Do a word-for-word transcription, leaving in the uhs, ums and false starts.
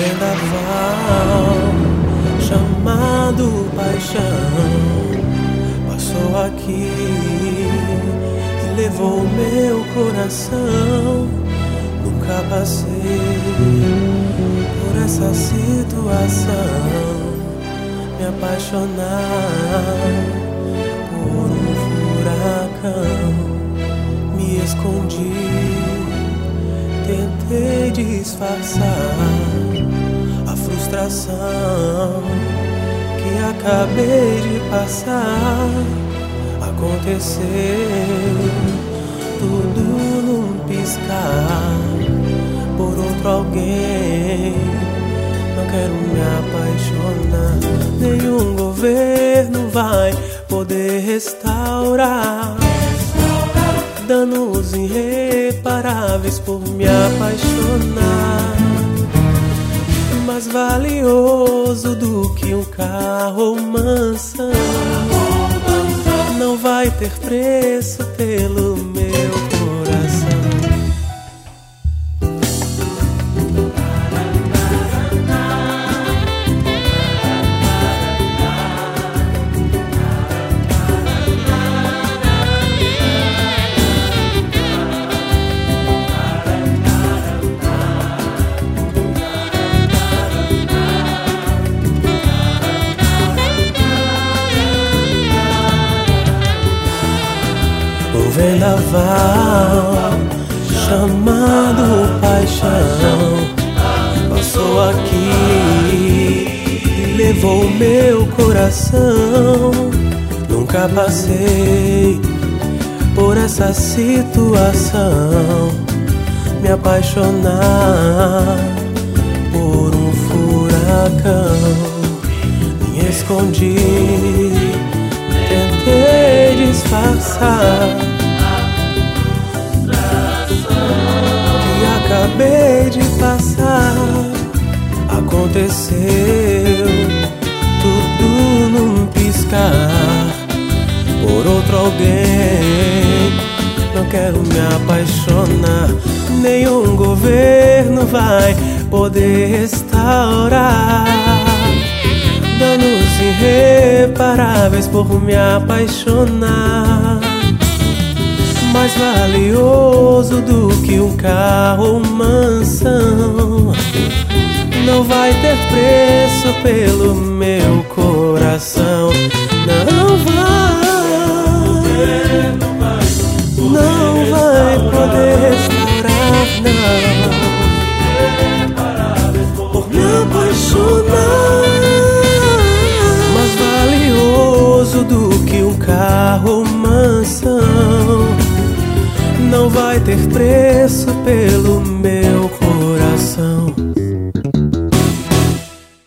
vendaval chamado paixão passou aqui e levou meu coração. Nunca passei por essa situação, me apaixonar por um furacão. Me escondi, tentei disfarçar a frustração que acabei de passar. Aconteceu tudo num piscar por outro alguém. Não quero me apaixonar, nenhum governo vai poder restaurar danos irreparáveis por me apaixonar. Mais valioso do que um carro ou mansão não vai ter preço pelo meu coração. O vendaval chamado paixão passou aqui e levou meu coração. Nunca passei por essa situação, me apaixonar por um furacão. Me escondi, tentei disfarçar que acabei de passar. Aconteceu tudo num piscar por outro alguém. Não quero me apaixonar, nenhum governo vai poder restaurar danos irreparáveis por me apaixonar. Mais valioso do que um carro ou mansão não vai ter preço pelo meu coração. Não vai, não vai poder restaurar, não, por me apaixonar. Mais valioso do que um carro ou mansão não vai ter preço pelo